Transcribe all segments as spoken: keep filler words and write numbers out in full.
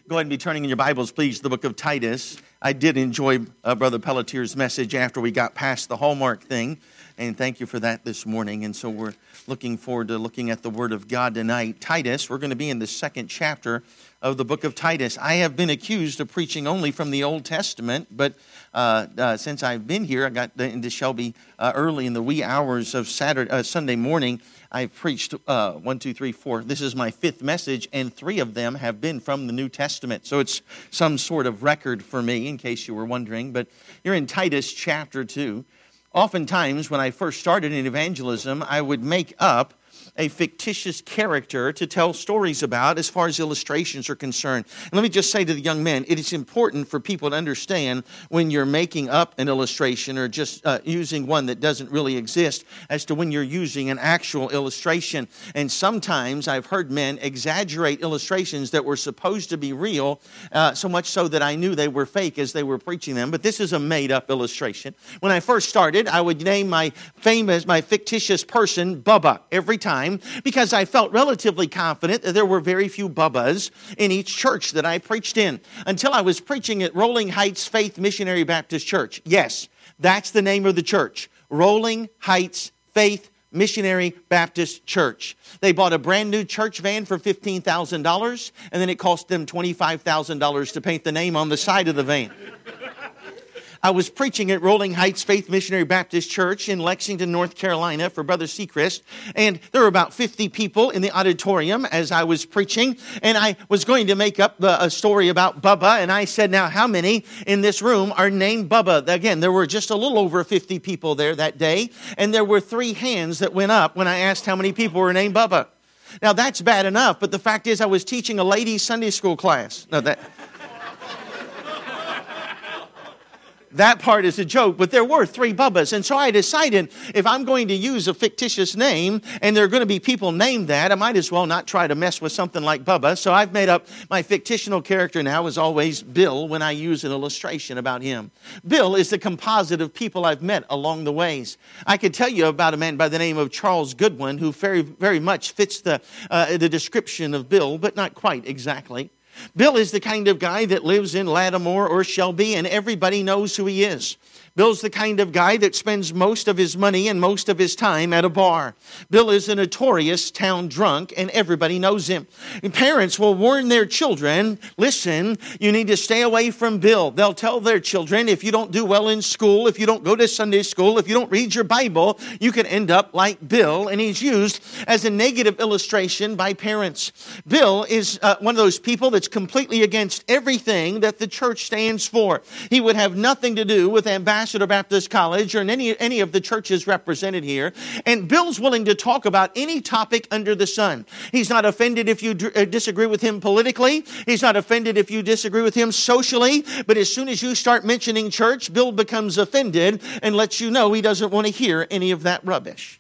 Go ahead and be turning in your Bibles, please, to the book of Titus. I did enjoy uh, Brother Pelletier's message after we got past the Hallmark thing, and thank you for that this morning. And so we're looking forward to looking at the Word of God tonight. Titus, we're going to be in the second chapter of the book of Titus. I have been accused of preaching only from the Old Testament, but uh, uh, since I've been here, I got into Shelby uh, early in the wee hours of Saturday, uh, Sunday morning. I've preached uh, one, two, three, four. This is my fifth message, and three of them have been from the New Testament. So it's some sort of record for me, in case you were wondering. But you're in Titus chapter two. Oftentimes, when I first started in evangelism, I would make up a fictitious character to tell stories about as far as illustrations are concerned. And let me just say to the young men, it is important for people to understand when you're making up an illustration or just uh, using one that doesn't really exist as to when you're using an actual illustration. And sometimes I've heard men exaggerate illustrations that were supposed to be real, uh, so much so that I knew they were fake as they were preaching them. But this is a made-up illustration. When I first started, I would name my famous, my fictitious person Bubba every time, because I felt relatively confident that there were very few Bubbas in each church that I preached in, until I was preaching at Rolling Heights Faith Missionary Baptist Church. Yes, that's the name of the church, Rolling Heights Faith Missionary Baptist Church. They bought a brand new church van for fifteen thousand dollars, and then it cost them twenty-five thousand dollars to paint the name on the side of the van. I was preaching at Rolling Heights Faith Missionary Baptist Church in Lexington, North Carolina for Brother Seacrest. And there were about fifty people in the auditorium as I was preaching. And I was going to make up a story about Bubba. And I said, now, how many in this room are named Bubba? Again, there were just a little over fifty people there that day. And there were three hands that went up when I asked how many people were named Bubba. Now, that's bad enough. But the fact is, I was teaching a ladies' Sunday school class. No, that... That part is a joke, but there were three Bubbas. And so I decided if I'm going to use a fictitious name and there are going to be people named that, I might as well not try to mess with something like Bubba. So I've made up my fictional character now is always Bill when I use an illustration about him. Bill is the composite of people I've met along the ways. I could tell you about a man by the name of Charles Goodwin who very, very much fits the, uh, the description of Bill, but not quite exactly. Bill is the kind of guy that lives in Lattimore or Shelby, and everybody knows who he is. Bill's the kind of guy that spends most of his money and most of his time at a bar. Bill is a notorious town drunk, and everybody knows him. And parents will warn their children, listen, you need to stay away from Bill. They'll tell their children, if you don't do well in school, if you don't go to Sunday school, if you don't read your Bible, you could end up like Bill. And he's used as a negative illustration by parents. Bill is uh, one of those people that's completely against everything that the church stands for. He would have nothing to do with ambassadors Baptist College or in any, any of the churches represented here. And Bill's willing to talk about any topic under the sun. He's not offended if you d- disagree with him politically. He's not offended if you disagree with him socially. But as soon as you start mentioning church, Bill becomes offended and lets you know he doesn't want to hear any of that rubbish.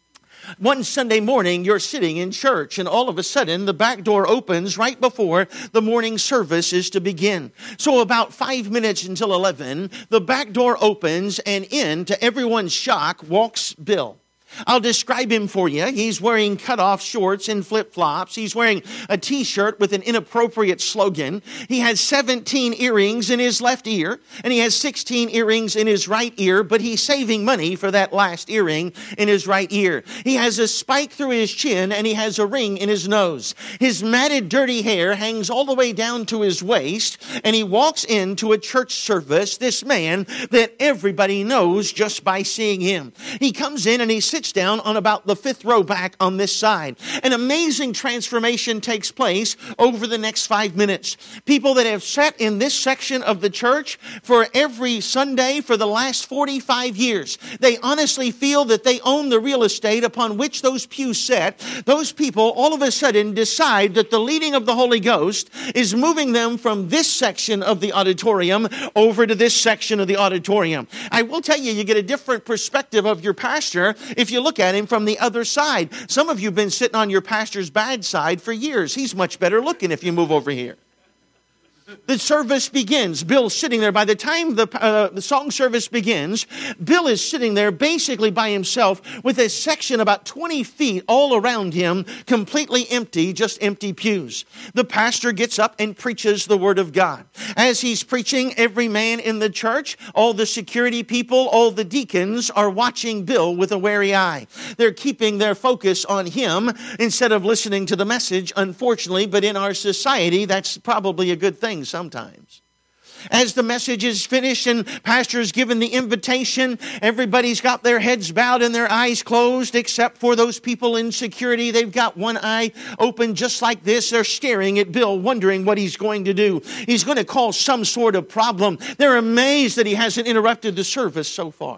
One Sunday morning, you're sitting in church, and all of a sudden, the back door opens right before the morning service is to begin. So about five minutes until eleven, the back door opens, and in, to everyone's shock, walks Bill. I'll describe him for you. He's wearing cut-off shorts and flip-flops. He's wearing a T-shirt with an inappropriate slogan. He has seventeen earrings in his left ear, and he has sixteen earrings in his right ear, but he's saving money for that last earring in his right ear. He has a spike through his chin, and he has a ring in his nose. His matted, dirty hair hangs all the way down to his waist, and he walks into a church service, this man that everybody knows just by seeing him. He comes in, and he sits down on about the fifth row back on this side. An amazing transformation takes place over the next five minutes. People that have sat in this section of the church for every Sunday for the last forty-five years, they honestly feel that they own the real estate upon which those pews sit. Those people all of a sudden decide that the leading of the Holy Ghost is moving them from this section of the auditorium over to this section of the auditorium. I will tell you, you get a different perspective of your pastor if you look at him from the other side. Some of you have been sitting on your pastor's bad side for years. He's much better looking if you move over here. The service begins. Bill's sitting there. By the time the, uh, the song service begins, Bill is sitting there basically by himself with a section about twenty feet all around him, completely empty, just empty pews. The pastor gets up and preaches the Word of God. As he's preaching, every man in the church, all the security people, all the deacons are watching Bill with a wary eye. They're keeping their focus on him instead of listening to the message, unfortunately, but in our society, that's probably a good thing sometimes. As the message is finished and pastor's given the invitation, everybody's got their heads bowed and their eyes closed except for those people in security. They've got one eye open just like this. They're staring at Bill, wondering what he's going to do. He's going to cause some sort of problem. They're amazed that he hasn't interrupted the service so far.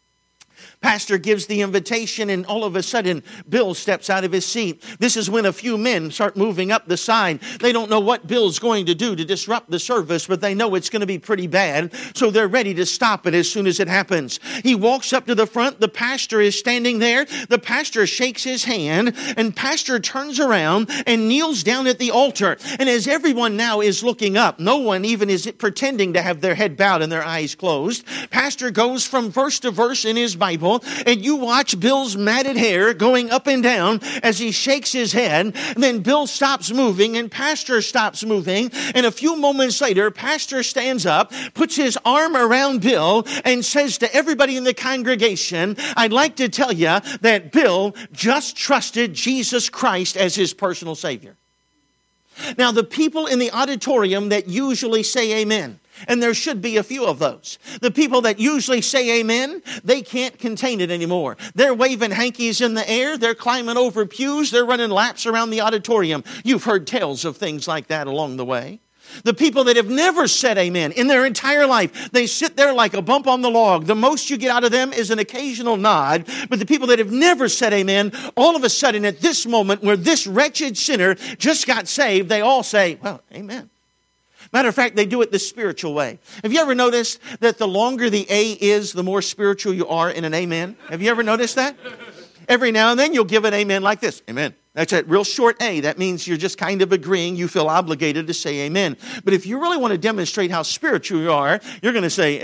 Pastor gives the invitation, and all of a sudden, Bill steps out of his seat. This is when a few men start moving up the side. They don't know what Bill's going to do to disrupt the service, but they know it's going to be pretty bad, so they're ready to stop it as soon as it happens. He walks up to the front. The pastor is standing there. The pastor shakes his hand, and pastor turns around and kneels down at the altar. And as everyone now is looking up, no one even is pretending to have their head bowed and their eyes closed. Pastor goes from verse to verse in his Bible, and you watch Bill's matted hair going up and down as he shakes his head. And then Bill stops moving and pastor stops moving. And a few moments later, pastor stands up, puts his arm around Bill, and says to everybody in the congregation, I'd like to tell you that Bill just trusted Jesus Christ as his personal Savior. Now, the people in the auditorium that usually say amen, and there should be a few of those. The people that usually say amen, they can't contain it anymore. They're waving hankies in the air. They're climbing over pews. They're running laps around the auditorium. You've heard tales of things like that along the way. The people that have never said amen in their entire life, they sit there like a bump on the log. The most you get out of them is an occasional nod. But the people that have never said amen, all of a sudden at this moment where this wretched sinner just got saved, they all say, well, amen. Matter of fact, they do it the spiritual way. Have you ever noticed that the longer the A is, the more spiritual you are in an amen? Have you ever noticed that? Every now and then you'll give an amen like this. Amen. That's a real short A. That means you're just kind of agreeing. You feel obligated to say amen. But if you really want to demonstrate how spiritual you are, you're going to say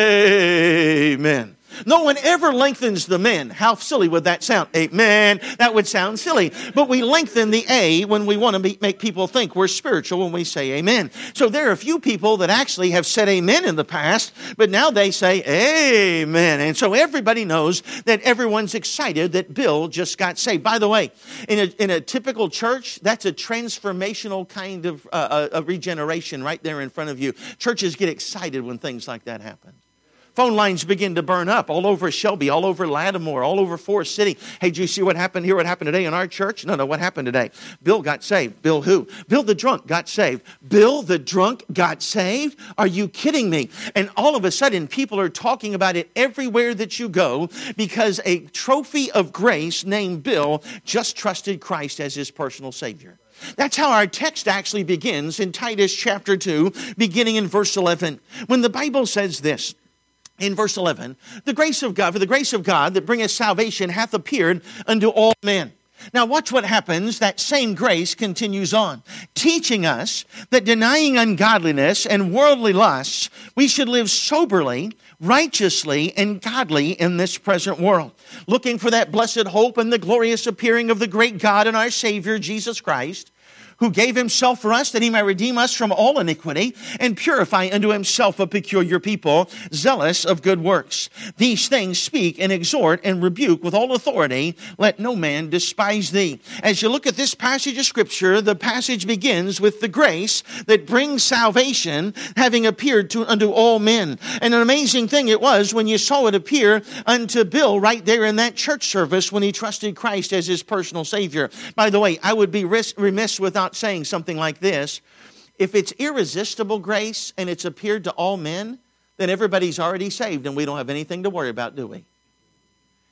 amen. No one ever lengthens the men. How silly would that sound? Amen. That would sound silly. But we lengthen the A when we want to be, make people think we're spiritual when we say amen. So there are a few people that actually have said amen in the past, but now they say amen. And so everybody knows that everyone's excited that Bill just got saved. By the way, in a, in a typical church, that's a transformational kind of uh, a regeneration right there in front of you. Churches get excited when things like that happen. Phone lines begin to burn up all over Shelby, all over Lattimore, all over Forest City. Hey, did you see what happened here? What happened today in our church? No, no, what happened today? Bill got saved. Bill who? Bill the drunk got saved. Bill the drunk got saved? Are you kidding me? And all of a sudden, people are talking about it everywhere that you go because a trophy of grace named Bill just trusted Christ as his personal Savior. That's how our text actually begins in Titus chapter two, beginning in verse eleven. When the Bible says this, in verse eleven, the grace of God, for the grace of God that bringeth salvation hath appeared unto all men. Now watch what happens. That same grace continues on, teaching us that denying ungodliness and worldly lusts, we should live soberly, righteously, and godly in this present world, looking for that blessed hope and the glorious appearing of the great God and our Savior, Jesus Christ, who gave himself for us that he might redeem us from all iniquity and purify unto himself a peculiar people, zealous of good works. These things speak and exhort and rebuke with all authority. Let no man despise thee. As you look at this passage of Scripture, the passage begins with the grace that brings salvation having appeared to unto all men. And an amazing thing it was when you saw it appear unto Bill right there in that church service when he trusted Christ as his personal Savior. By the way, I would be remiss without saying something like this. If it's irresistible grace and it's appeared to all men, then everybody's already saved and we don't have anything to worry about, do we?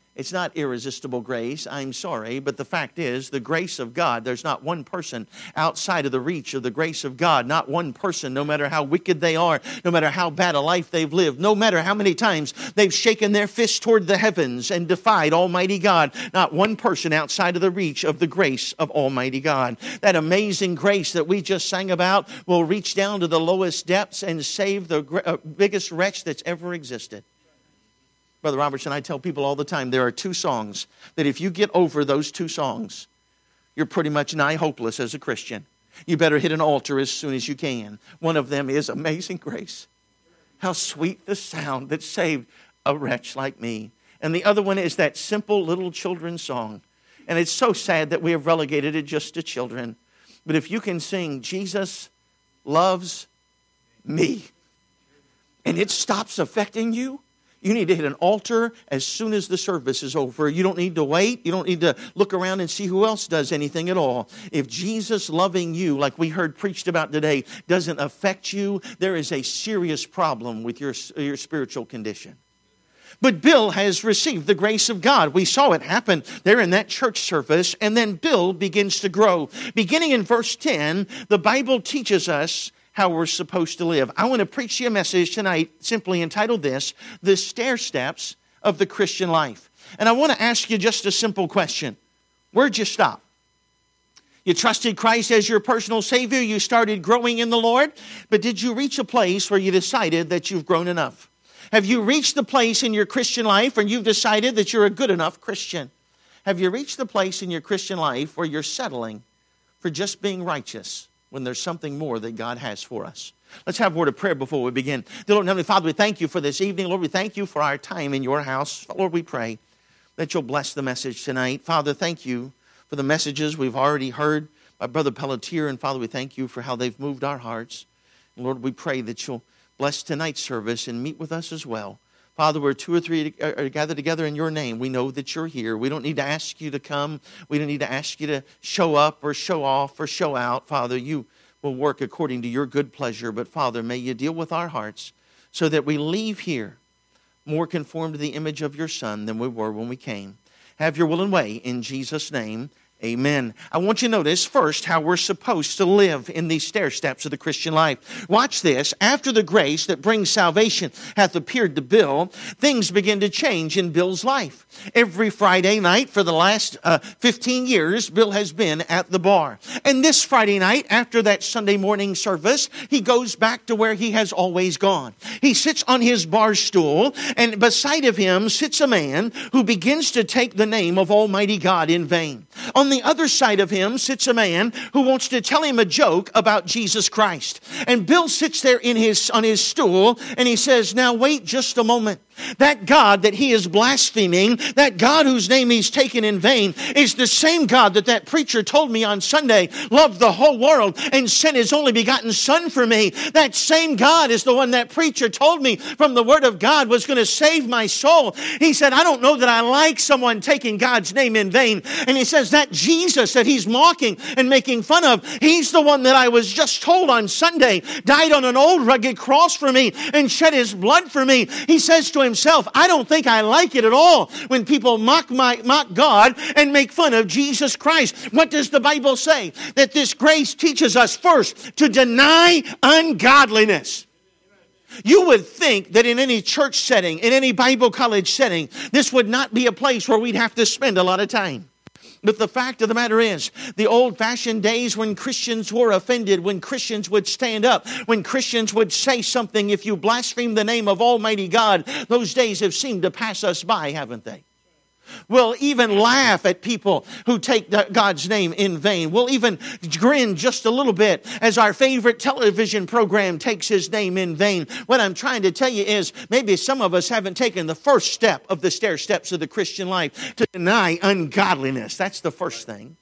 It's not irresistible grace, I'm sorry, but the fact is, the grace of God, there's not one person outside of the reach of the grace of God. Not one person, no matter how wicked they are, no matter how bad a life they've lived, no matter how many times they've shaken their fist toward the heavens and defied Almighty God. Not one person outside of the reach of the grace of Almighty God. That amazing grace that we just sang about will reach down to the lowest depths and save the biggest wretch that's ever existed. Brother Robertson, I tell people all the time, there are two songs that if you get over those two songs, you're pretty much nigh hopeless as a Christian. You better hit an altar as soon as you can. One of them is Amazing Grace. How sweet the sound that saved a wretch like me. And the other one is that simple little children's song. And it's so sad that we have relegated it just to children. But if you can sing, Jesus loves me, and it stops affecting you, you need to hit an altar as soon as the service is over. You don't need to wait. You don't need to look around and see who else does anything at all. If Jesus loving you, like we heard preached about today, doesn't affect you, there is a serious problem with your, your spiritual condition. But Bill has received the grace of God. We saw it happen there in that church service. And then Bill begins to grow. Beginning in verse ten, the Bible teaches us how we're supposed to live. I want to preach you a message tonight simply entitled this, The Stair Steps of the Christian Life. And I want to ask you just a simple question. Where'd you stop? You trusted Christ as your personal Savior. You started growing in the Lord. But did you reach a place where you decided that you've grown enough? Have you reached the place in your Christian life where you've decided that you're a good enough Christian? Have you reached the place in your Christian life where you're settling for just being righteous when there's something more that God has for us? Let's have a word of prayer before we begin. Dear Lord and Heavenly Father, we thank you for this evening. Lord, we thank you for our time in your house. Lord, we pray that you'll bless the message tonight. Father, thank you for the messages we've already heard by Brother Pelletier. And Father, we thank you for how they've moved our hearts. And Lord, we pray that you'll bless tonight's service and meet with us as well. Father, where two or three are gathered together in your name, we know that you're here. We don't need to ask you to come. We don't need to ask you to show up or show off or show out. Father, you will work according to your good pleasure. But Father, may you deal with our hearts so that we leave here more conformed to the image of your Son than we were when we came. Have your will and way in Jesus' name. Amen. I want you to notice first how we're supposed to live in these stair steps of the Christian life. Watch this. After the grace that brings salvation hath appeared to Bill, things begin to change in Bill's life. Every Friday night for the last uh, fifteen years, Bill has been at the bar. And this Friday night, after that Sunday morning service, he goes back to where he has always gone. He sits on his bar stool, and beside of him sits a man who begins to take the name of Almighty God in vain. On the other side of him sits a man who wants to tell him a joke about Jesus Christ. And Bill sits there in his on his stool and he says, now wait just a moment. That God that he is blaspheming, that God whose name he's taken in vain, is the same God that that preacher told me on Sunday loved the whole world and sent his only begotten Son for me. That same God is the one that preacher told me from the Word of God was going to save my soul. He said, I don't know that I like someone taking God's name in vain. And he says that Jesus that he's mocking and making fun of, he's the one that I was just told on Sunday died on an old rugged cross for me and shed his blood for me. He says to him, himself, I don't think I like it at all when people mock my mock God and make fun of Jesus Christ. What does the Bible say? That this grace teaches us first to deny ungodliness. You would think that in any church setting, in any Bible college setting, this would not be a place where we'd have to spend a lot of time. But the fact of the matter is, the old-fashioned days when Christians were offended, when Christians would stand up, when Christians would say something, if you blaspheme the name of Almighty God, those days have seemed to pass us by, haven't they? We'll even laugh at people who take God's name in vain. We'll even grin just a little bit as our favorite television program takes his name in vain. What I'm trying to tell you is maybe some of us haven't taken the first step of the stair steps of the Christian life to deny ungodliness. That's the first thing.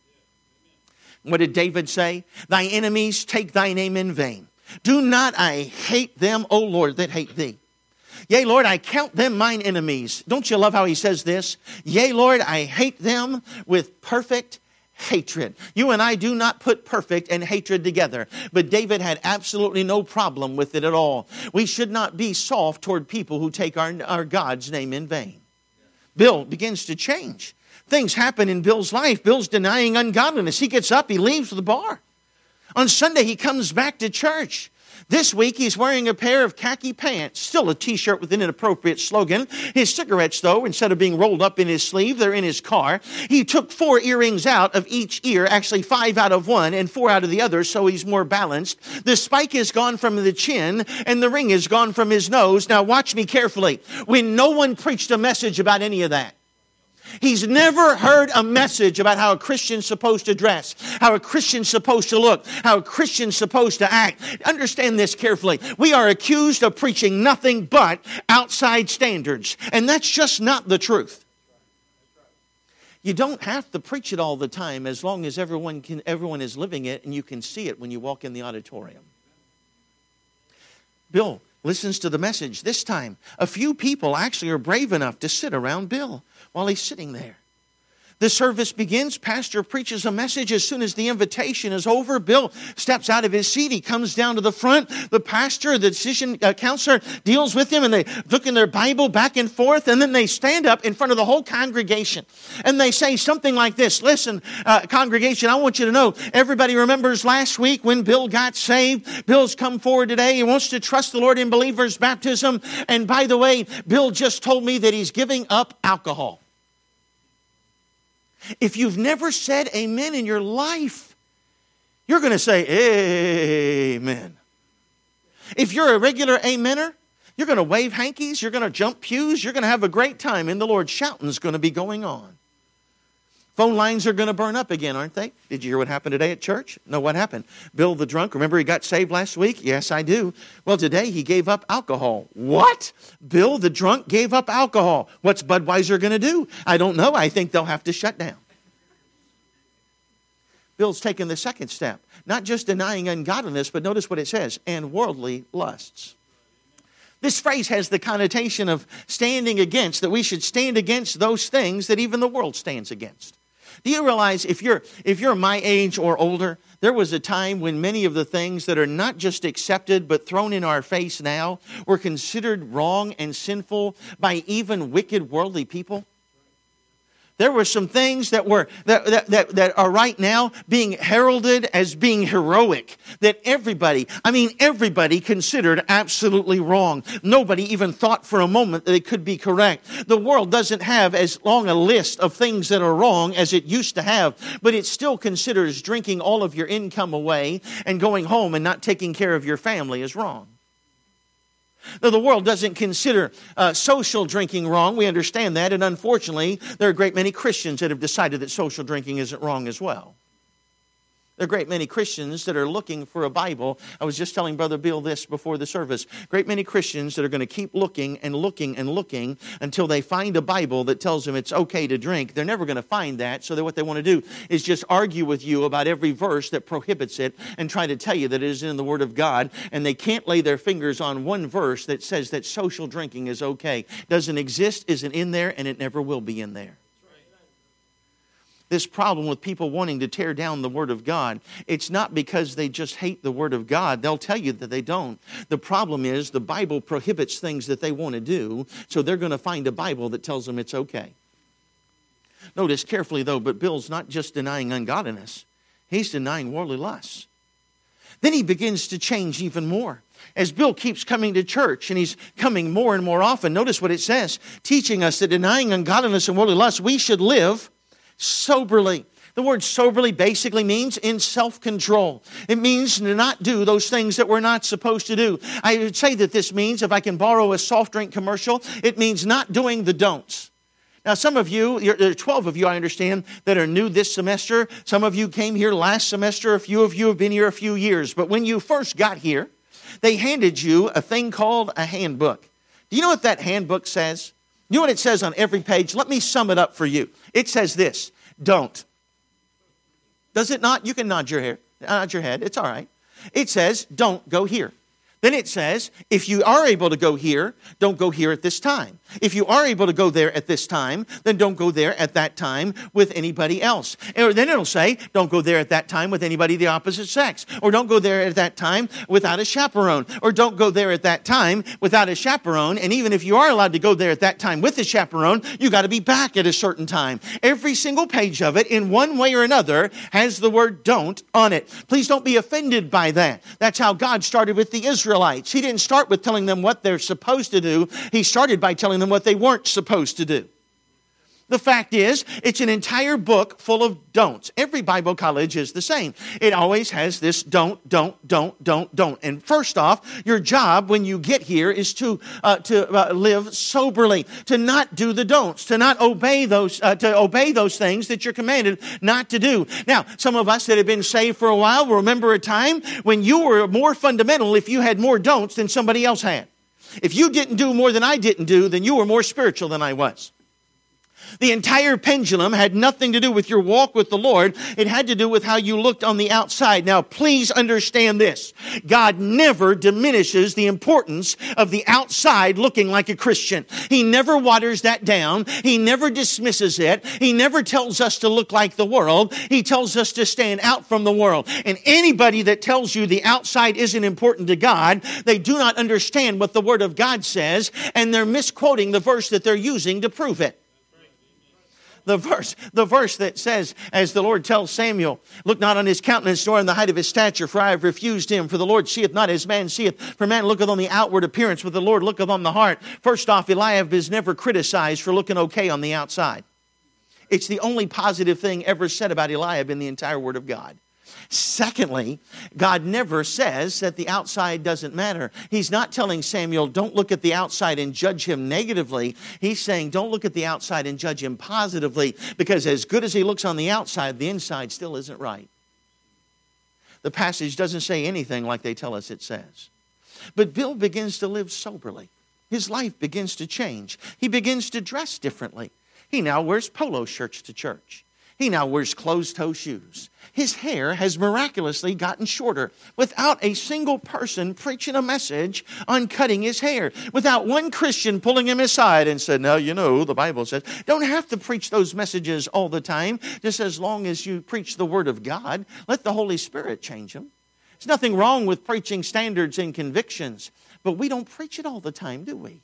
What did David say? Thy enemies take thy name in vain. Do not I hate them, O Lord, that hate thee. Yea, Lord, I count them mine enemies. Don't you love how he says this? Yea, Lord, I hate them with perfect hatred. You and I do not put perfect and hatred together. But David had absolutely no problem with it at all. We should not be soft toward people who take our, our God's name in vain. Bill begins to change. Things happen in Bill's life. Bill's denying ungodliness. He gets up, he leaves the bar. On Sunday, he comes back to church. This week, he's wearing a pair of khaki pants, still a t-shirt with an inappropriate slogan. His cigarettes, though, instead of being rolled up in his sleeve, they're in his car. He took four earrings out of each ear, actually five out of one and four out of the other, so he's more balanced. The spike is gone from the chin, and the ring is gone from his nose. Now, watch me carefully. When no one preached a message about any of that, he's never heard a message about how a Christian's supposed to dress, how a Christian's supposed to look, how a Christian's supposed to act. Understand this carefully. We are accused of preaching nothing but outside standards, and that's just not the truth. You don't have to preach it all the time as long as everyone can, everyone is living it and you can see it when you walk in the auditorium. Bill listens to the message. This time, a few people actually are brave enough to sit around Bill while he's sitting there. The service begins. Pastor preaches a message. As soon as the invitation is over, Bill steps out of his seat. He comes down to the front. The pastor, the decision uh, counselor deals with him, and they look in their Bible back and forth, and then they stand up in front of the whole congregation, and they say something like this. Listen, uh, congregation, I want you to know, everybody remembers last week when Bill got saved. Bill's come forward today. He wants to trust the Lord in believer's baptism. And by the way, Bill just told me that he's giving up alcohol. If you've never said amen in your life, you're going to say amen. If you're a regular amener, you're going to wave hankies, you're going to jump pews, you're going to have a great time in the Lord. Shouting's going to be going on. Phone lines are going to burn up again, aren't they? Did you hear what happened today at church? No, what happened? Bill the drunk, remember he got saved last week? Yes, I do. Well, today he gave up alcohol. What? Bill the drunk gave up alcohol. What's Budweiser going to do? I don't know. I think they'll have to shut down. Bill's taken the second step. Not just denying ungodliness, but notice what it says, and worldly lusts. This phrase has the connotation of standing against, that we should stand against those things that even the world stands against. Do you realize if you're if you're my age or older, there was a time when many of the things that are not just accepted but thrown in our face now were considered wrong and sinful by even wicked worldly people? There were some things that were that, that, that, that are right now being heralded as being heroic. That everybody, I mean everybody considered absolutely wrong. Nobody even thought for a moment that it could be correct. The world doesn't have as long a list of things that are wrong as it used to have. But it still considers drinking all of your income away and going home and not taking care of your family as wrong. Now, the world doesn't consider uh, social drinking wrong. We understand that. And unfortunately, there are a great many Christians that have decided that social drinking isn't wrong as well. There are a great many Christians that are looking for a Bible. I was just telling Brother Bill this before the service. Great many Christians that are going to keep looking and looking and looking until they find a Bible that tells them it's okay to drink. They're never going to find that. So that what they want to do is just argue with you about every verse that prohibits it and try to tell you that it is in the Word of God. And they can't lay their fingers on one verse that says that social drinking is okay. Doesn't exist, isn't in there, and it never will be in there. This problem with people wanting to tear down the Word of God, it's not because they just hate the Word of God. They'll tell you that they don't. The problem is the Bible prohibits things that they want to do, so they're going to find a Bible that tells them it's okay. Notice carefully, though, but Bill's not just denying ungodliness. He's denying worldly lusts. Then he begins to change even more. As Bill keeps coming to church, and he's coming more and more often, notice what it says, teaching us that denying ungodliness and worldly lusts, we should live soberly. The word soberly basically means in self-control. It means to not do those things that we're not supposed to do. I would say that this means, if I can borrow a soft drink commercial, it means not doing the don'ts. Now, some of you, there are twelve of you, I understand, that are new this semester. Some of you came here last semester. A few of you have been here a few years. But when you first got here, they handed you a thing called a handbook. Do you know what that handbook says? You know what it says on every page? Let me sum it up for you. It says this, don't. Does it not? You can nod your head. Nod your head. It's all right. It says, don't go here. Then it says, if you are able to go here, don't go here at this time. If you are able to go there at this time, then don't go there at that time with anybody else. Or then it'll say, don't go there at that time with anybody of the opposite sex. Or don't go there at that time without a chaperone. Or don't go there at that time without a chaperone. And even if you are allowed to go there at that time with a chaperone, you got to be back at a certain time. Every single page of it, in one way or another, has the word don't on it. Please don't be offended by that. That's how God started with the Israelites. Israelites. He didn't start with telling them what they're supposed to do. He started by telling them what they weren't supposed to do. The fact is, it's an entire book full of don'ts. Every Bible college is the same. It always has this don't, don't, don't, don't, don't. And first off, your job when you get here is to uh, to uh, live soberly, to not do the don'ts, to not obey those, uh, to obey those things that you're commanded not to do. Now, some of us that have been saved for a while will remember a time when you were more fundamental if you had more don'ts than somebody else had. If you didn't do more than I didn't do, then you were more spiritual than I was. The entire pendulum had nothing to do with your walk with the Lord. It had to do with how you looked on the outside. Now, please understand this. God never diminishes the importance of the outside looking like a Christian. He never waters that down. He never dismisses it. He never tells us to look like the world. He tells us to stand out from the world. And anybody that tells you the outside isn't important to God, they do not understand what the Word of God says, and they're misquoting the verse that they're using to prove it. The verse, the verse that says, as the Lord tells Samuel, look not on his countenance nor on the height of his stature, for I have refused him. For the Lord seeth not as man seeth. For man looketh on the outward appearance, but the Lord looketh on the heart. First off, Eliab is never criticized for looking okay on the outside. It's the only positive thing ever said about Eliab in the entire Word of God. Secondly, God never says that the outside doesn't matter. He's not telling Samuel, don't look at the outside and judge him negatively. He's saying, don't look at the outside and judge him positively, because as good as he looks on the outside, the inside still isn't right. The passage doesn't say anything like they tell us it says. But Bill begins to live soberly. His life begins to change. He begins to dress differently. He now wears polo shirts to church. He now wears closed-toe shoes. His hair has miraculously gotten shorter without a single person preaching a message on cutting his hair, without one Christian pulling him aside and said, now, you know, the Bible says, don't have to preach those messages all the time, just as long as you preach the Word of God. Let the Holy Spirit change them. There's nothing wrong with preaching standards and convictions, but we don't preach it all the time, do we?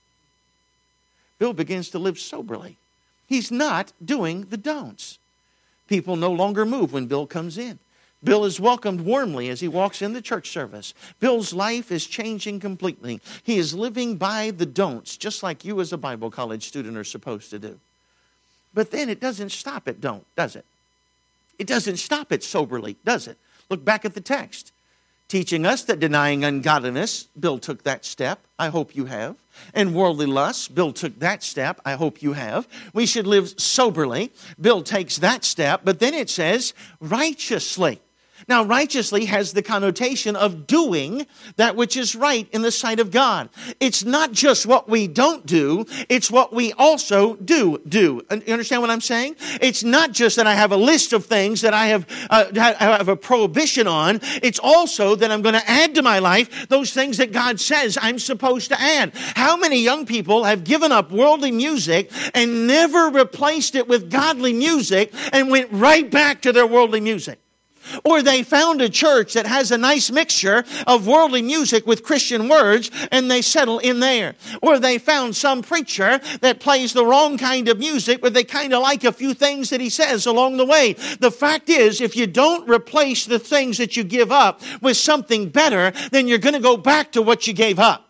Bill begins to live soberly. He's not doing the don'ts. People no longer move when Bill comes in. Bill is welcomed warmly as he walks in the church service. Bill's life is changing completely. He is living by the don'ts, just like you as a Bible college student are supposed to do. But then it doesn't stop at don't, does it? It doesn't stop at soberly, does it? Look back at the text. Teaching us that denying ungodliness, Bill took that step. I hope you have. And worldly lusts, Bill took that step. I hope you have. We should live soberly. Bill takes that step. But then it says righteously. Now, righteously has the connotation of doing that which is right in the sight of God. It's not just what we don't do, it's what we also do do. You understand what I'm saying? It's not just that I have a list of things that I have, uh, have a prohibition on. It's also that I'm going to add to my life those things that God says I'm supposed to add. How many young people have given up worldly music and never replaced it with godly music and went right back to their worldly music? Or they found a church that has a nice mixture of worldly music with Christian words, and they settle in there. Or they found some preacher that plays the wrong kind of music, but they kind of like a few things that he says along the way. The fact is, if you don't replace the things that you give up with something better, then you're going to go back to what you gave up.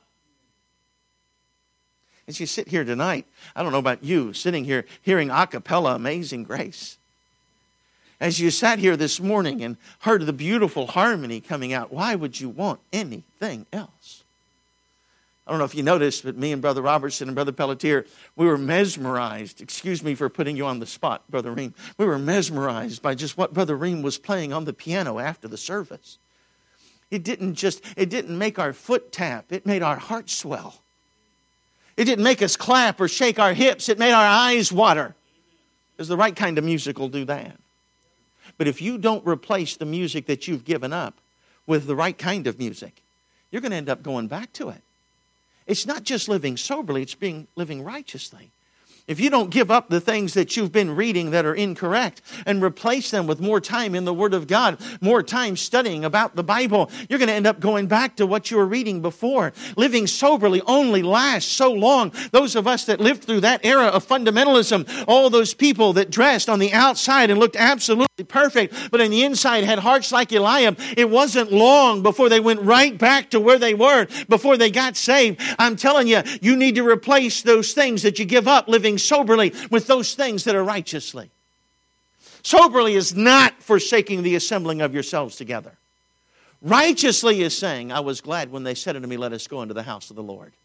As you sit here tonight, I don't know about you, sitting here hearing a cappella Amazing Grace. As you sat here this morning and heard the beautiful harmony coming out, why would you want anything else? I don't know if you noticed, but me and Brother Robertson and Brother Pelletier, we were mesmerized. Excuse me for putting you on the spot, Brother Ream. We were mesmerized by just what Brother Ream was playing on the piano after the service. It didn't just, it didn't make our foot tap. It made our heart swell. It didn't make us clap or shake our hips. It made our eyes water. Because the right kind of music will do that. But if you don't replace the music that you've given up with the right kind of music, you're going to end up going back to it. It's not just living soberly, it's being living righteously. If you don't give up the things that you've been reading that are incorrect and replace them with more time in the Word of God, more time studying about the Bible, you're going to end up going back to what you were reading before. Living soberly only lasts so long. Those of us that lived through that era of fundamentalism, all those people that dressed on the outside and looked absolutely perfect, but on the inside had hearts like Eliab, it wasn't long before they went right back to where they were before they got saved. I'm telling you, you need to replace those things that you give up living soberly with those things that are righteously. Soberly is not forsaking the assembling of yourselves together. Righteously is saying, I was glad when they said unto me, let us go into the house of the Lord.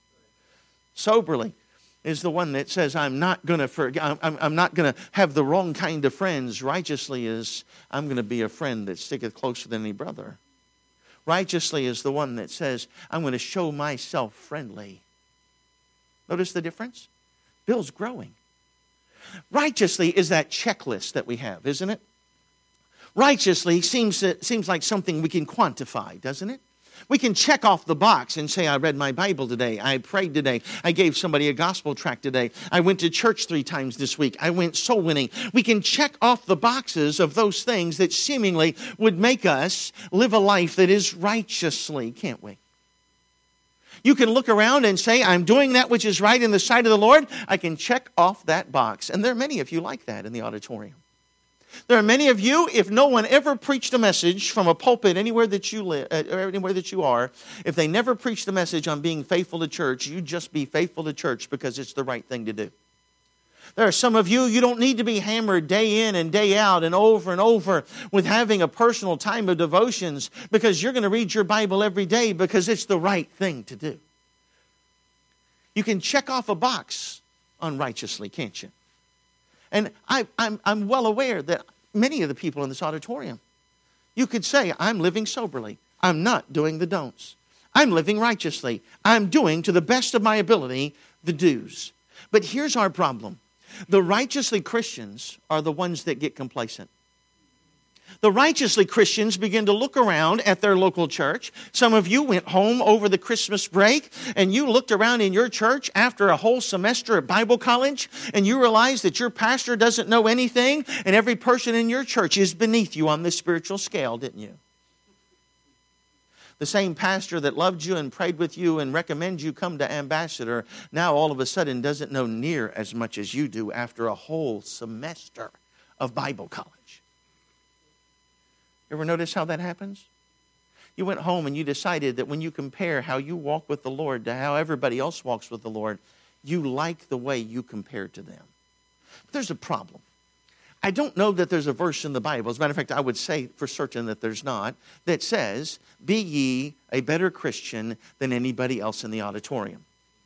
Soberly is the one that says, I'm not going to I'm, I'm not going to have the wrong kind of friends. Righteously is, I'm going to be a friend that sticketh closer than any brother. Righteously is the one that says, I'm going to show myself friendly. Notice the difference? Bill's growing. Righteously is that checklist that we have, isn't it? Righteously seems, seems like something we can quantify, doesn't it? We can check off the box and say, I read my Bible today. I prayed today. I gave somebody a gospel tract today. I went to church three times this week. I went soul winning. We can check off the boxes of those things that seemingly would make us live a life that is righteously, can't we? You can look around and say, I'm doing that which is right in the sight of the Lord. I can check off that box. And there are many of you like that in the auditorium. There are many of you, if no one ever preached a message from a pulpit anywhere that you live, uh, or anywhere that you are, if they never preached a message on being faithful to church, you just be faithful to church because it's the right thing to do. There are some of you, you don't need to be hammered day in and day out and over and over with having a personal time of devotions because you're going to read your Bible every day because it's the right thing to do. You can check off a box unrighteously, can't you? And I, I'm, I'm well aware that many of the people in this auditorium, you could say, I'm living soberly. I'm not doing the don'ts. I'm living righteously. I'm doing to the best of my ability the do's. But here's our problem. The righteously Christians are the ones that get complacent. The righteously Christians begin to look around at their local church. Some of you went home over the Christmas break and you looked around in your church after a whole semester at Bible college and you realized that your pastor doesn't know anything and every person in your church is beneath you on this spiritual scale, didn't you? The same pastor that loved you and prayed with you and recommended you come to Ambassador now all of a sudden doesn't know near as much as you do after a whole semester of Bible college. You ever notice how that happens? You went home and you decided that when you compare how you walk with the Lord to how everybody else walks with the Lord, you like the way you compare to them. But there's a problem. I don't know that there's a verse in the Bible, as a matter of fact, I would say for certain that there's not, that says, be ye a better Christian than anybody else in the auditorium.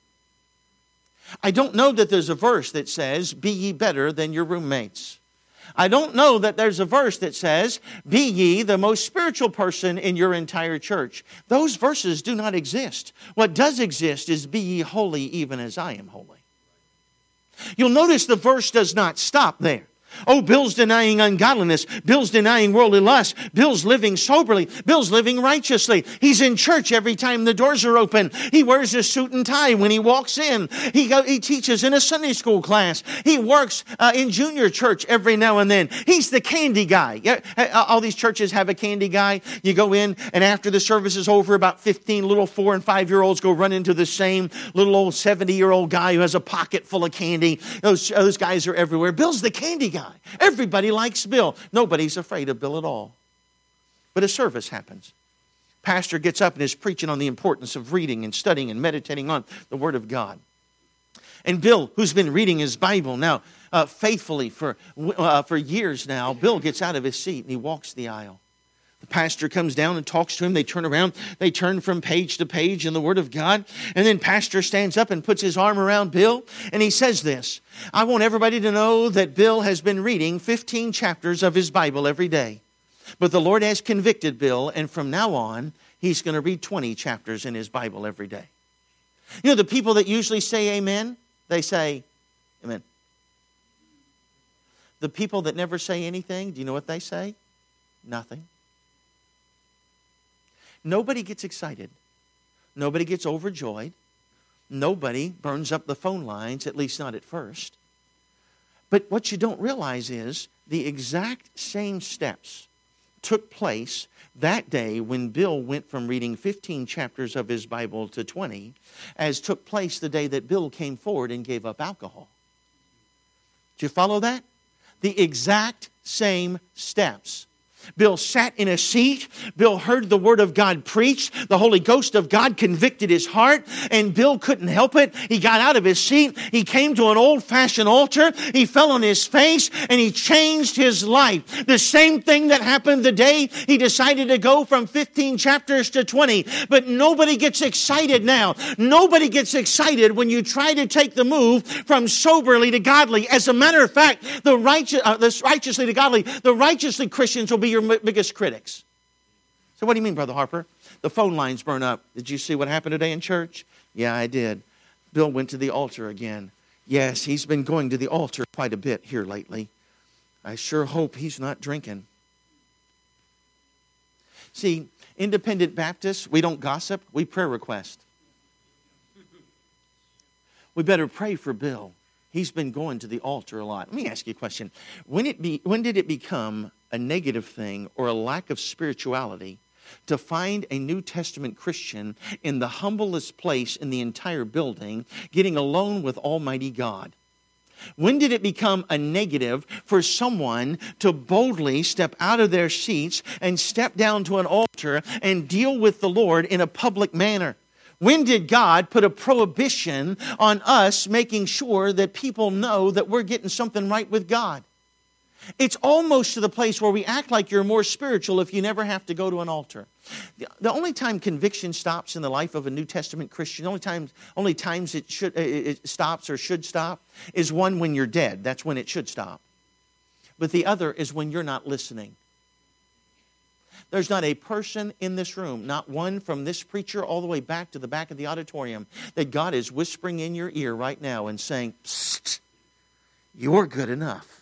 I don't know that there's a verse that says, be ye better than your roommates. I don't know that there's a verse that says, be ye the most spiritual person in your entire church. Those verses do not exist. What does exist is, be ye holy even as I am holy. You'll notice the verse does not stop there. Oh, Bill's denying ungodliness. Bill's denying worldly lust. Bill's living soberly. Bill's living righteously. He's in church every time the doors are open. He wears a suit and tie when he walks in. He, go, he teaches in a Sunday school class. He works uh, in junior church every now and then. He's the candy guy. Yeah, all these churches have a candy guy. You go in, and after the service is over, about fifteen little four and five-year-olds go run into the same little old seventy-year-old guy who has a pocket full of candy. Those, those guys are everywhere. Bill's the candy guy. Everybody likes Bill. Nobody's afraid of Bill at all. But a service happens. Pastor gets up and is preaching on the importance of reading and studying and meditating on the Word of God. And Bill, who's been reading his Bible now uh, faithfully for, uh, for years now, Bill gets out of his seat and he walks the aisle. The pastor comes down and talks to him. They turn around. They turn from page to page in the Word of God. And then pastor stands up and puts his arm around Bill. And he says this, I want everybody to know that Bill has been reading fifteen chapters of his Bible every day. But the Lord has convicted Bill. And from now on, he's going to read twenty chapters in his Bible every day. You know, the people that usually say amen, they say amen. The people that never say anything, do you know what they say? Nothing. Nobody gets excited Nobody gets overjoyed. Nobody burns up the phone lines, at least not at first. But what you don't realize is the exact same steps took place that day when Bill went from reading fifteen chapters of his Bible to twenty, as took place the day that Bill came forward and gave up alcohol. Do you follow that? The exact same steps. Bill sat in a seat. Bill heard the Word of God preached. The Holy Ghost of God convicted his heart, and Bill couldn't help it. He got out of his seat. He came to an old-fashioned altar. He fell on his face, and he changed his life. The same thing that happened the day he decided to go from fifteen chapters to twenty. But nobody gets excited now. Nobody gets excited when you try to take the move from soberly to godly. As a matter of fact, the righteous, uh, the righteously to godly, the righteously Christians will be your biggest critics. So what do you mean, Brother Harper? The phone lines burn up. Did you see what happened today in church? Yeah, I did. Bill went to the altar again. Yes, he's been going to the altar quite a bit here lately. I sure hope he's not drinking. See, independent Baptists, we don't gossip, we prayer request. We better pray for Bill. He's been going to the altar a lot. Let me ask you a question. When it be, when did it become a negative thing or a lack of spirituality to find a New Testament Christian in the humblest place in the entire building getting alone with Almighty God? When did it become a negative for someone to boldly step out of their seats and step down to an altar and deal with the Lord in a public manner? When did God put a prohibition on us making sure that people know that we're getting something right with God? It's almost to the place where we act like you're more spiritual if you never have to go to an altar. The only time conviction stops in the life of a New Testament Christian, the only times, only times it should it stops or should stop is one when you're dead. That's when it should stop. But the other is when you're not listening. There's not a person in this room, not one from this preacher all the way back to the back of the auditorium, that God is whispering in your ear right now and saying, "Psst, you're good enough."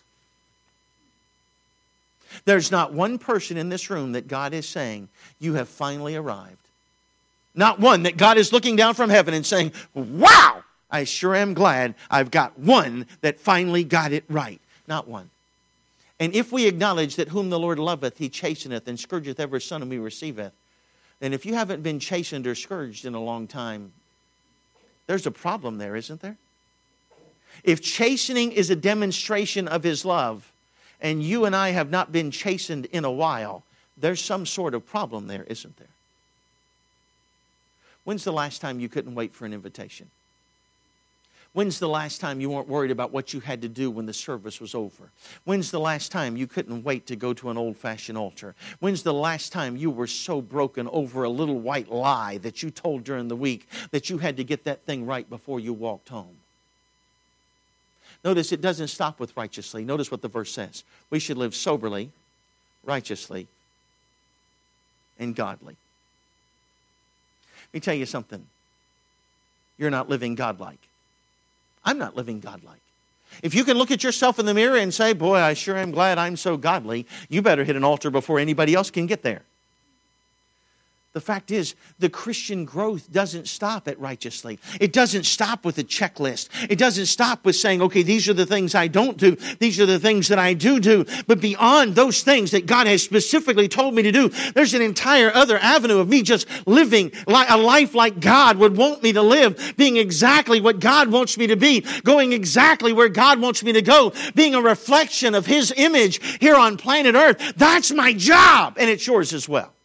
There's not one person in this room that God is saying, "You have finally arrived." Not one that God is looking down from heaven and saying, "Wow, I sure am glad I've got one that finally got it right." Not one. And if we acknowledge that whom the Lord loveth, He chasteneth, and scourgeth every son whom He receiveth, then if you haven't been chastened or scourged in a long time, there's a problem there, isn't there? If chastening is a demonstration of His love, and you and I have not been chastened in a while, there's some sort of problem there, isn't there? When's the last time you couldn't wait for an invitation? When's the last time you weren't worried about what you had to do when the service was over? When's the last time you couldn't wait to go to an old-fashioned altar? When's the last time you were so broken over a little white lie that you told during the week that you had to get that thing right before you walked home? Notice it doesn't stop with righteously. Notice what the verse says. We should live soberly, righteously, and godly. Let me tell you something. You're not living godlike. I'm not living godlike. If you can look at yourself in the mirror and say, "Boy, I sure am glad I'm so godly," you better hit an altar before anybody else can get there. The fact is, the Christian growth doesn't stop at righteously. It doesn't stop with a checklist. It doesn't stop with saying, okay, these are the things I don't do. These are the things that I do do. But beyond those things that God has specifically told me to do, there's an entire other avenue of me just living a life like God would want me to live, being exactly what God wants me to be, going exactly where God wants me to go, being a reflection of His image here on planet Earth. That's my job, and it's yours as well.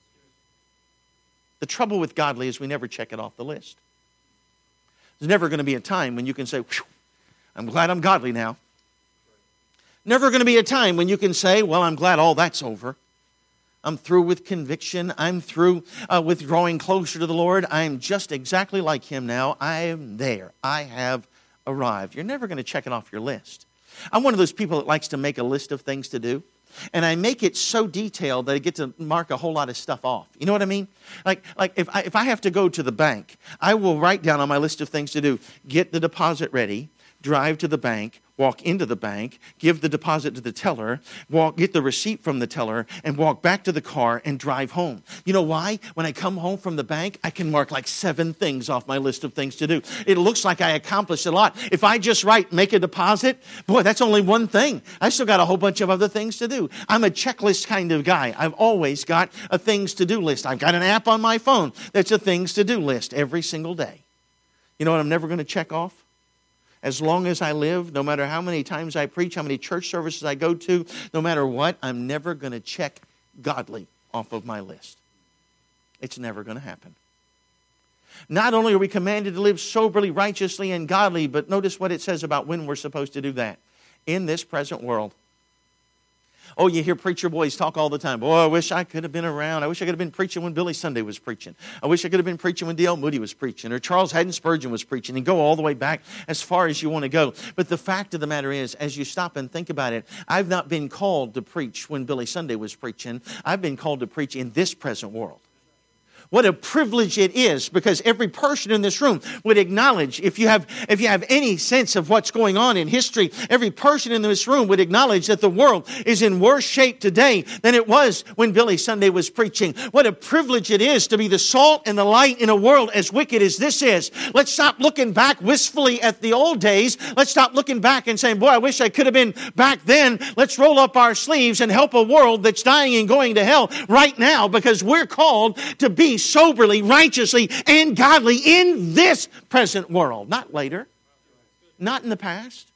The trouble with godly is we never check it off the list. There's never going to be a time when you can say, "I'm glad I'm godly now." Never going to be a time when you can say, "Well, I'm glad all that's over. I'm through with conviction. I'm through uh, with drawing closer to the Lord. I'm just exactly like Him now. I am there. I have arrived." You're never going to check it off your list. I'm one of those people that likes to make a list of things to do. And I make it so detailed that I get to mark a whole lot of stuff off. You know what I mean? Like, like if I, if I have to go to the bank, I will write down on my list of things to do, get the deposit ready, drive to the bank, walk into the bank, give the deposit to the teller, walk, get the receipt from the teller, and walk back to the car and drive home. You know why? When I come home from the bank, I can mark like seven things off my list of things to do. It looks like I accomplished a lot. If I just write, make a deposit, boy, that's only one thing. I still got a whole bunch of other things to do. I'm a checklist kind of guy. I've always got a things to do list. I've got an app on my phone that's a things to do list every single day. You know what I'm never going to check off? As long as I live, no matter how many times I preach, how many church services I go to, no matter what, I'm never going to check godly off of my list. It's never going to happen. Not only are we commanded to live soberly, righteously, and godly, but notice what it says about when we're supposed to do that. In this present world. Oh, you hear preacher boys talk all the time. Boy, I wish I could have been around. I wish I could have been preaching when Billy Sunday was preaching. I wish I could have been preaching when D L Moody was preaching, or Charles Haddon Spurgeon was preaching, and go all the way back as far as you want to go. But the fact of the matter is, as you stop and think about it, I've not been called to preach when Billy Sunday was preaching. I've been called to preach in this present world. What a privilege it is, because every person in this room would acknowledge, if you have if you have any sense of what's going on in history, every person in this room would acknowledge that the world is in worse shape today than it was when Billy Sunday was preaching. What a privilege it is to be the salt and the light in a world as wicked as this is. Let's stop looking back wistfully at the old days. Let's stop looking back and saying, boy, I wish I could have been back then. Let's roll up our sleeves and help a world that's dying and going to hell right now, because we're called to be soberly, righteously, and godly in this present world. Not later. Not in the past.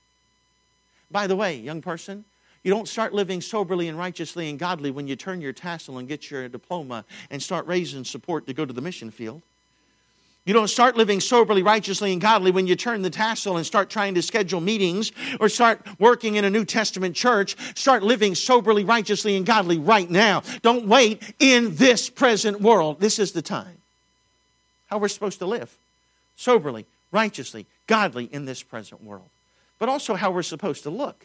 By the way, young person, you don't start living soberly and righteously and godly when you turn your tassel and get your diploma and start raising support to go to the mission field. You don't start living soberly, righteously, and godly when you turn the tassel and start trying to schedule meetings or start working in a New Testament church. Start living soberly, righteously, and godly right now. Don't wait in this present world. This is the time. How we're supposed to live. Soberly, righteously, godly in this present world. But also how we're supposed to look.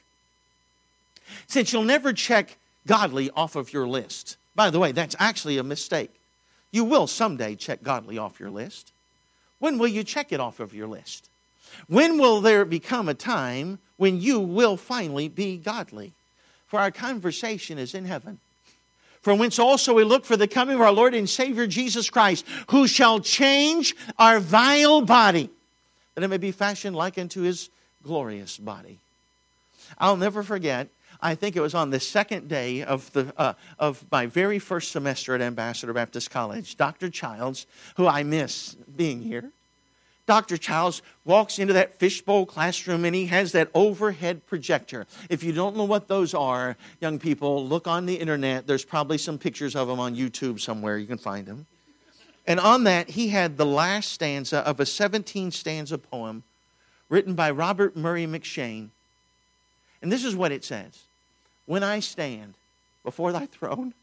Since you'll never check godly off of your list. By the way, that's actually a mistake. You will someday check godly off your list. When will you check it off of your list? When will there become a time when you will finally be godly? For our conversation is in heaven. From whence also we look for the coming of our Lord and Savior Jesus Christ, who shall change our vile body, that it may be fashioned like unto His glorious body. I'll never forget, I think it was on the second day of the uh, of my very first semester at Ambassador Baptist College, Doctor Childs, who I miss being here, Doctor Childs walks into that fishbowl classroom and he has that overhead projector. If you don't know what those are, young people, look on the internet. There's probably some pictures of them on YouTube somewhere. You can find them. And on that, he had the last stanza of a seventeen-stanza poem written by Robert Murray McShane. And this is what it says. When I stand before thy throne,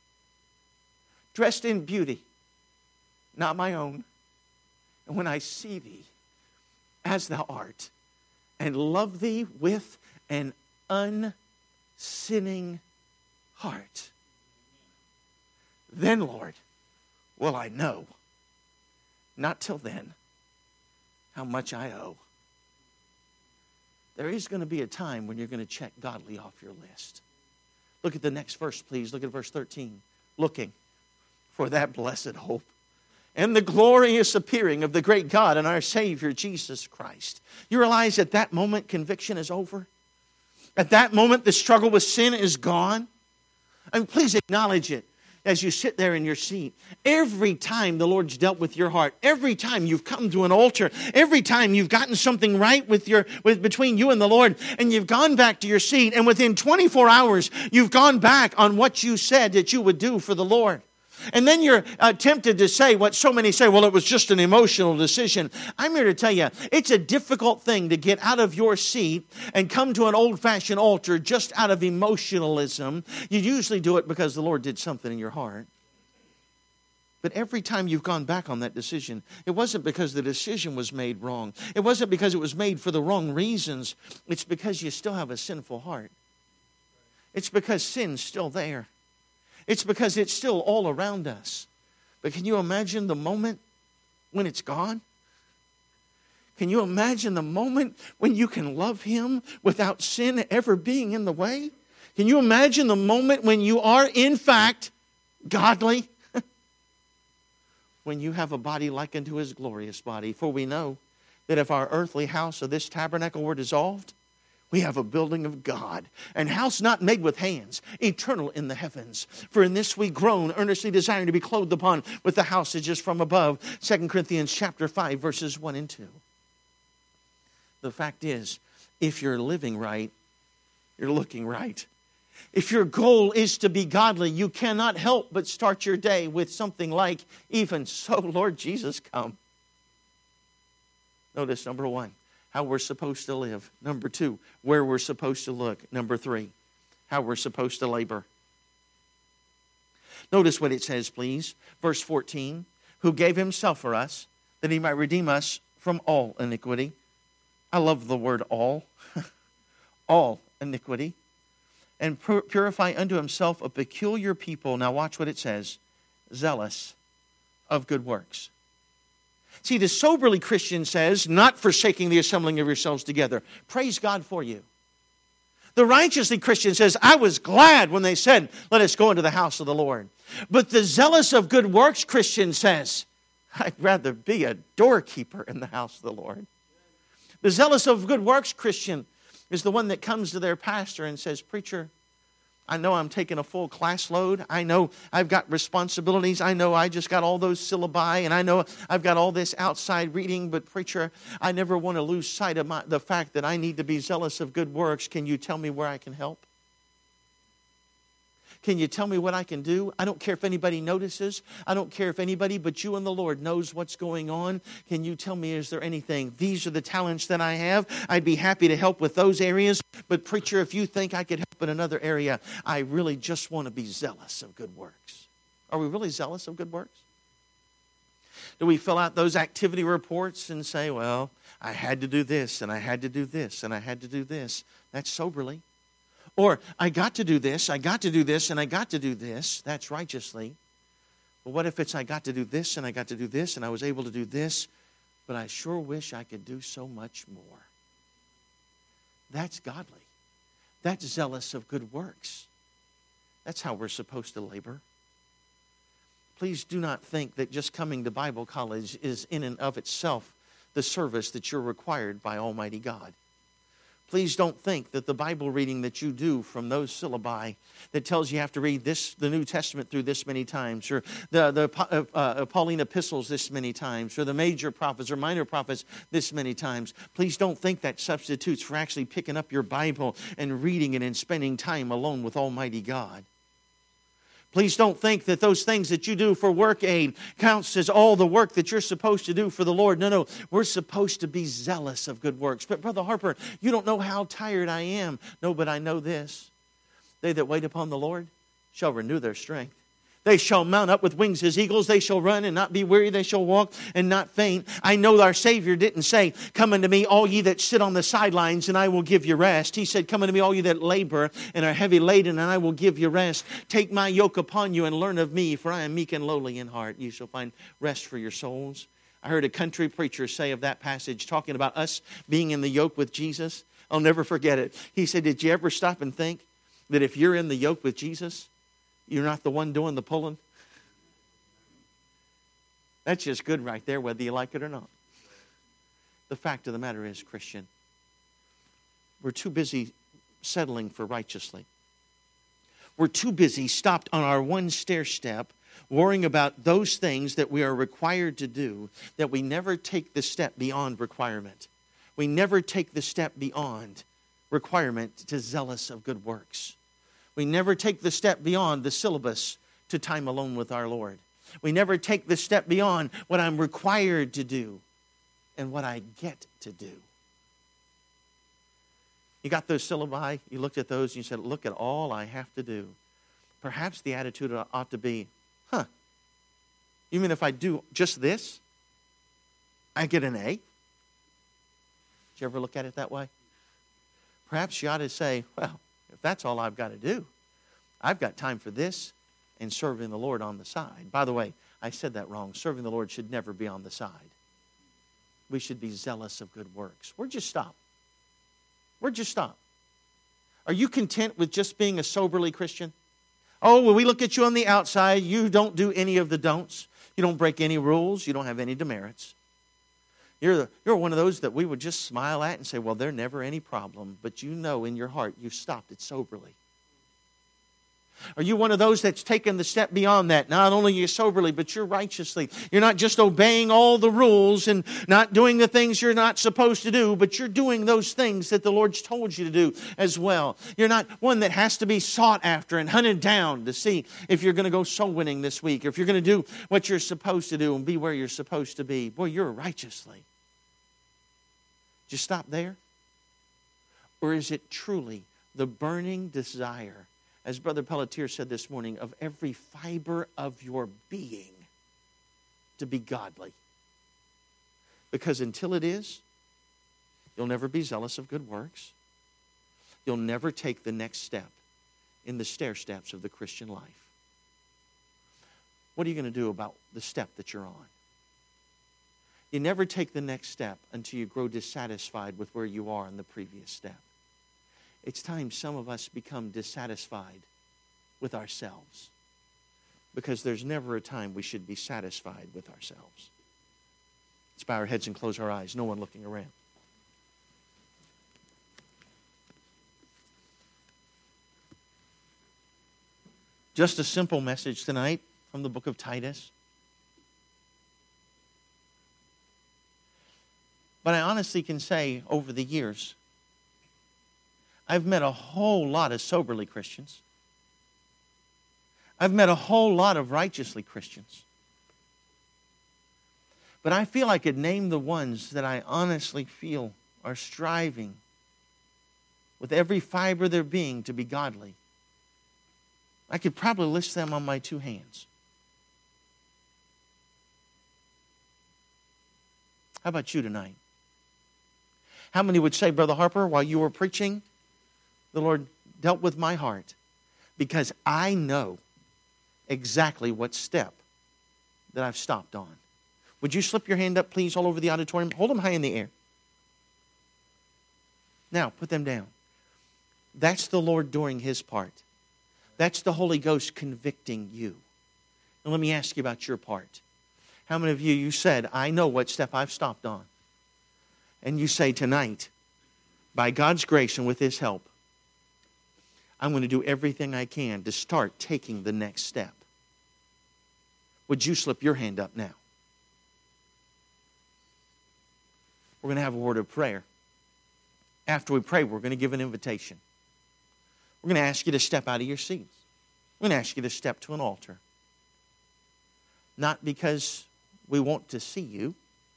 dressed in beauty, not my own, and when I see thee as thou art, and love thee with an unsinning heart, then, Lord, will I know, not till then, how much I owe. There is going to be a time when you're going to check godly off your list. Look at the next verse, please. Look at verse thirteen. Looking for that blessed hope and the glorious appearing of the great God and our Savior, Jesus Christ. You realize at that moment conviction is over? At that moment the struggle with sin is gone? I mean, please acknowledge it. As you sit there in your seat, every time the Lord's dealt with your heart, every time you've come to an altar, every time you've gotten something right with your with between you and the Lord, and you've gone back to your seat, and within twenty-four hours, you've gone back on what you said that you would do for the Lord. And then you're uh, tempted to say what so many say, well, it was just an emotional decision. I'm here to tell you, it's a difficult thing to get out of your seat and come to an old-fashioned altar just out of emotionalism. You usually do it because the Lord did something in your heart. But every time you've gone back on that decision, it wasn't because the decision was made wrong. It wasn't because it was made for the wrong reasons. It's because you still have a sinful heart. It's because sin's still there. It's because it's still all around us. But can you imagine the moment when it's gone? Can you imagine the moment when you can love Him without sin ever being in the way? Can you imagine the moment when you are, in fact, godly? When you have a body like unto His glorious body. For we know that if our earthly house of this tabernacle were dissolved, we have a building of God, an house not made with hands, eternal in the heavens. For in this we groan, earnestly desiring to be clothed upon with the housages from above. Second Corinthians chapter five, verses one and two. The fact is, if you're living right, you're looking right. If your goal is to be godly, you cannot help but start your day with something like, even so, Lord Jesus, come. Notice number one, how we're supposed to live. Number two, where we're supposed to look. Number three, how we're supposed to labor. Notice what it says, please. Verse fourteen, who gave Himself for us, that He might redeem us from all iniquity. I love the word all. All iniquity. And purify unto Himself a peculiar people. Now watch what it says. Zealous of good works. See, the soberly Christian says, not forsaking the assembling of yourselves together. Praise God for you. The righteously Christian says, I was glad when they said, let us go into the house of the Lord. But the zealous of good works Christian says, I'd rather be a doorkeeper in the house of the Lord. The zealous of good works Christian is the one that comes to their pastor and says, preacher, I know I'm taking a full class load. I know I've got responsibilities. I know I just got all those syllabi, and I know I've got all this outside reading. But preacher, I never want to lose sight of my, the fact that I need to be zealous of good works. Can you tell me where I can help? Can you tell me what I can do? I don't care if anybody notices. I don't care if anybody but you and the Lord knows what's going on. Can you tell me, is there anything? These are the talents that I have. I'd be happy to help with those areas. But preacher, if you think I could help in another area, I really just want to be zealous of good works. Are we really zealous of good works? Do we fill out those activity reports and say, well, I had to do this, and I had to do this, and I had to do this? That's soberly. Or, I got to do this, I got to do this, and I got to do this. That's righteously. But what if it's I got to do this, and I got to do this, and I was able to do this, but I sure wish I could do so much more? That's godly. That's zealous of good works. That's how we're supposed to labor. Please do not think that just coming to Bible college is in and of itself the service that you're required by Almighty God. Please don't think that the Bible reading that you do from those syllabi that tells you have to read this, the New Testament through this many times, or the, the uh, uh, Pauline epistles this many times, or the major prophets or minor prophets this many times. Please don't think that substitutes for actually picking up your Bible and reading it and spending time alone with Almighty God. Please don't think that those things that you do for work aid counts as all the work that you're supposed to do for the Lord. No, no, we're supposed to be zealous of good works. But Brother Harper, you don't know how tired I am. No, but I know this. They that wait upon the Lord shall renew their strength. They shall mount up with wings as eagles. They shall run and not be weary. They shall walk and not faint. I know our Savior didn't say, come unto me, all ye that sit on the sidelines, and I will give you rest. He said, come unto me, all ye that labor and are heavy laden, and I will give you rest. Take my yoke upon you and learn of me, for I am meek and lowly in heart. You shall find rest for your souls. I heard a country preacher say of that passage, talking about us being in the yoke with Jesus. I'll never forget it. He said, did you ever stop and think that if you're in the yoke with Jesus, you're not the one doing the pulling? That's just good right there, whether you like it or not. The fact of the matter is, Christian, we're too busy settling for righteously. We're too busy stopped on our one stair step, worrying about those things that we are required to do, that we never take the step beyond requirement. We never take the step beyond requirement to zealous of good works. We never take the step beyond the syllabus to time alone with our Lord. We never take the step beyond what I'm required to do and what I get to do. You got those syllabi, you looked at those and you said, look at all I have to do. Perhaps the attitude ought to be, huh, you mean if I do just this, I get an A? Did you ever look at it that way? Perhaps you ought to say, well, if that's all I've got to do, I've got time for this and serving the Lord on the side. By the way, I said that wrong. Serving the Lord should never be on the side. we should be zealous of good works. Where'd you stop? Where'd you stop? Are you content with just being a soberly Christian? Oh, when we look at you on the outside, you don't do any of the don'ts. You don't break any rules. You don't have any demerits. You're, the, you're one of those that we would just smile at and say, well, there's never any problem. But you know in your heart you've stopped it soberly. Are you one of those that's taken the step beyond that? Not only you soberly, but you're righteously. You're not just obeying all the rules and not doing the things you're not supposed to do, but you're doing those things that the Lord's told you to do as well. You're not one that has to be sought after and hunted down to see if you're going to go soul winning this week, or if you're going to do what you're supposed to do and be where you're supposed to be. Boy, you're righteously. Did you stop there? Or is it truly the burning desire, as Brother Pelletier said this morning, of every fiber of your being to be godly? Because until it is, you'll never be zealous of good works. You'll never take the next step in the stair steps of the Christian life. What are you going to do about the step that you're on? You never take the next step until you grow dissatisfied with where you are in the previous step. It's time some of us become dissatisfied with ourselves, because there's never a time we should be satisfied with ourselves. Let's bow our heads and close our eyes, no one looking around. Just a simple message tonight from the book of Titus. But I honestly can say over the years, I've met a whole lot of soberly Christians. I've met a whole lot of righteously Christians. But I feel I could name the ones that I honestly feel are striving with every fiber of their being to be godly. I could probably list them on my two hands. How about you tonight? How many would say, Brother Harper, while you were preaching, the Lord dealt with my heart, because I know exactly what step that I've stopped on? Would you slip your hand up, please, all over the auditorium? Hold them high in the air. Now, put them down. That's the Lord doing His part. That's the Holy Ghost convicting you. And let me ask you about your part. How many of you, you said, I know what step I've stopped on? And you say tonight, by God's grace and with His help, I'm going to do everything I can to start taking the next step. Would you slip your hand up now? We're going to have a word of prayer. After we pray, we're going to give an invitation. We're going to ask you to step out of your seats. We're going to ask you to step to an altar. Not because we want to see you,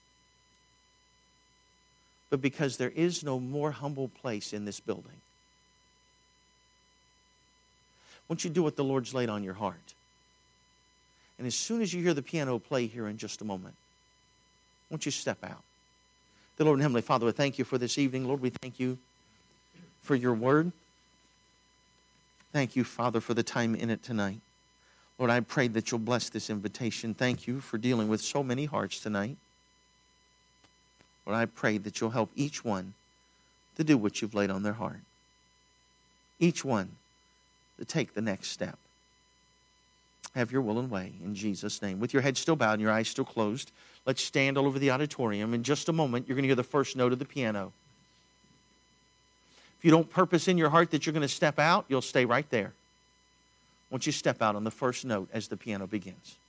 but because there is no more humble place in this building. I want you to do what the Lord's laid on your heart. And as soon as you hear the piano play here in just a moment, I want you to step out. The Lord and Heavenly Father, we thank you for this evening. Lord, we thank you for your word. Thank you, Father, for the time in it tonight. Lord, I pray that you'll bless this invitation. Thank you for dealing with so many hearts tonight. Lord, I pray that you'll help each one to do what you've laid on their heart. Each one to take the next step. Have your will and way in Jesus' name. With your head still bowed and your eyes still closed, let's stand all over the auditorium. In just a moment, you're going to hear the first note of the piano. If you don't purpose in your heart that you're going to step out, you'll stay right there. Once you step out on the first note as the piano begins.